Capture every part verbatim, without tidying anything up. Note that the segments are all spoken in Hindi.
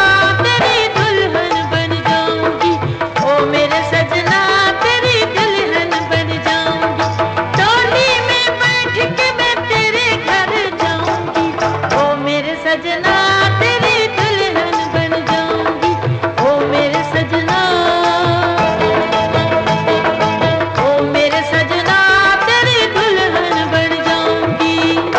तेरी दुल्हन बन जाऊंगी। ओ मेरे सजना तेरी दुल्हन बन जाऊंगी। डोली में बैठ के मैं तेरे घर जाऊंगी। ओ मेरे सजना तेरी दुल्हन बन जाऊंगी। ओ मेरे सजना, ओ मेरे सजना तेरी दुल्हन बन जाऊंगी।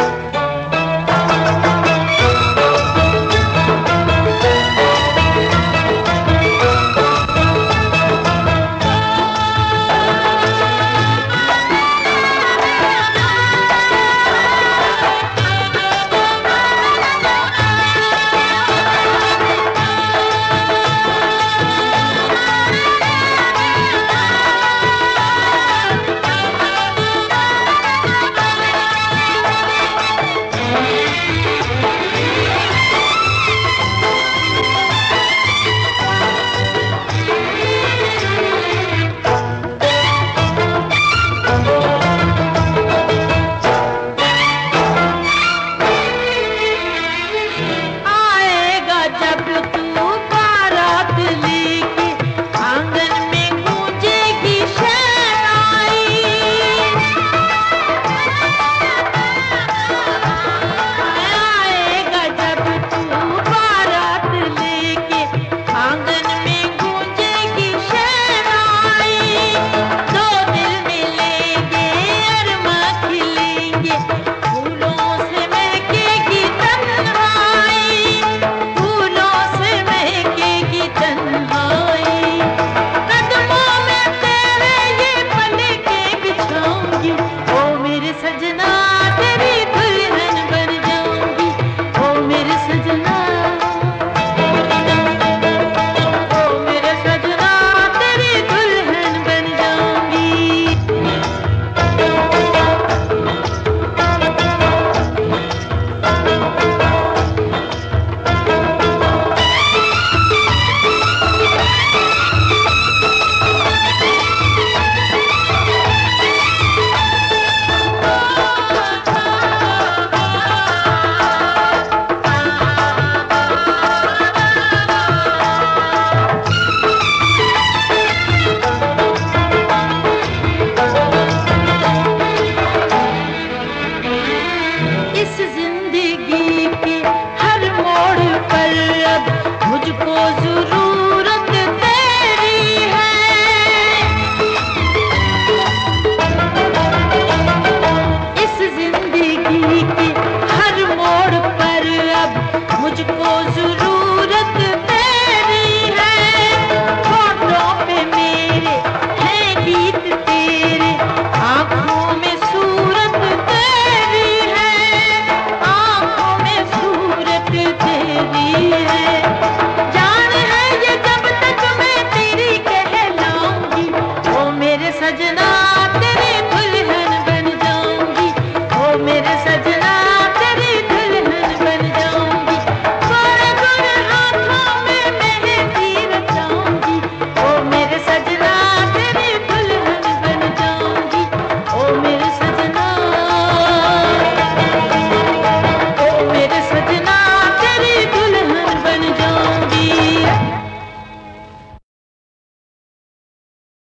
आएगा जब तू बारात लेके, आंगन में गूंजेगी शहनाई। आएगा जब तू बारात लेके, आंगन में गूंजेगी शहनाई। दो दिल मिलेंगे अरमा खिलेंगे, फूलों से महकेगी तन्हाई। फूलों से महकेगी तन्हाई। कदमों में तेरे ये पलकें बिछाऊंगी। ओ मेरे सजना तेरी दुल्हन बन जाऊंगी। ओ मेरे सजना, ओ मेरे सजना तेरी दुल्हन बन जाऊंगी। इस जिंदगी के हर मोड़ पर अब मुझको